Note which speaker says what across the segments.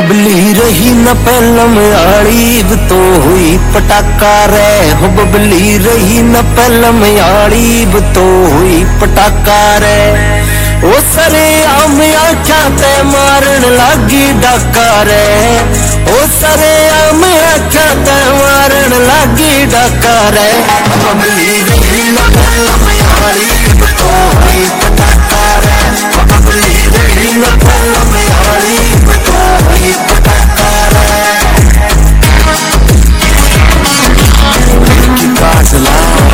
Speaker 1: बबली रही न पहलम आड़ी तो हुई पटाका रे। हो बबली रही न पहलम आड़ी तो हुई पटाका रे। ओ सरे आम आख्या ते मारन लागी डाका रे। ओ सरे आम आख्या ते मारन लागी डाका रे। बबली रही न पहलम आड़ी तो हुई पटाका रे। बबली रही न पहलम आड़ी तो हुई पटाका रे। कासला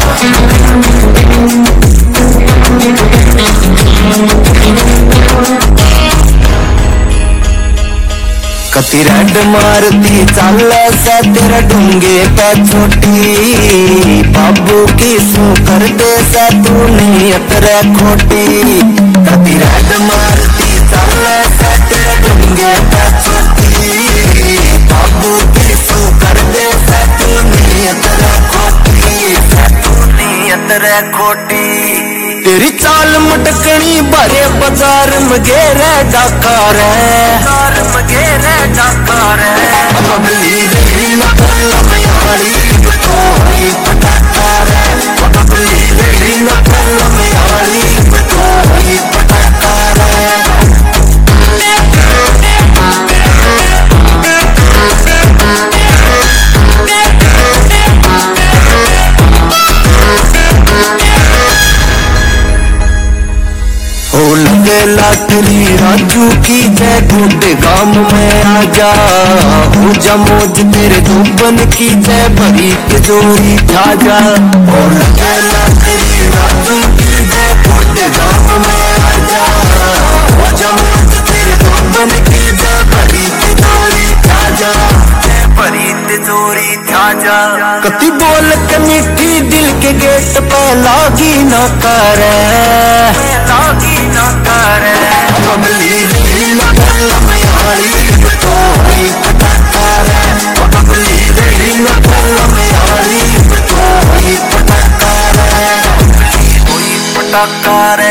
Speaker 1: कति रेड मारती चाल से तेरा ढूंगे पे छोटी। बाबू की सू कर दे से तू नीयत रे खोटी। कति रेड मारती चाल से तेरा ढूंगे पे छोटी। बाबू की सू कर दे से तू नीयत रे खोटी। तू नीयत रे खोटी। तेरी चाल मटकनी भरे बाजार मगेरे डाका रे। मगेरे डाका रे। बबली रही न पहलम आड़ी तो हुई पटाका रे। बबली रही न पहलम आड़ी तो हुई पटाका रे। लाटरी राजू की जय गोटे गांव में आजा। हो जमोज तेरे धूपन की जय भरी तिजोरी झाजा। और लाटरी राजू की जय गोटे गांव में आजा। हो जमोज तेरे धूपन की जय भरी तिजोरी झाजा। जय भरी तिजोरी झाजा। कति बोल के मिठी दिल के गेट पे लागी न करे। लागी न करे। बबली रही न पहलम आड़ी तो हुई पटाका रे। बबली रही न पहलम आड़ी तो हुई पटाका रे। हुई पटाका रे।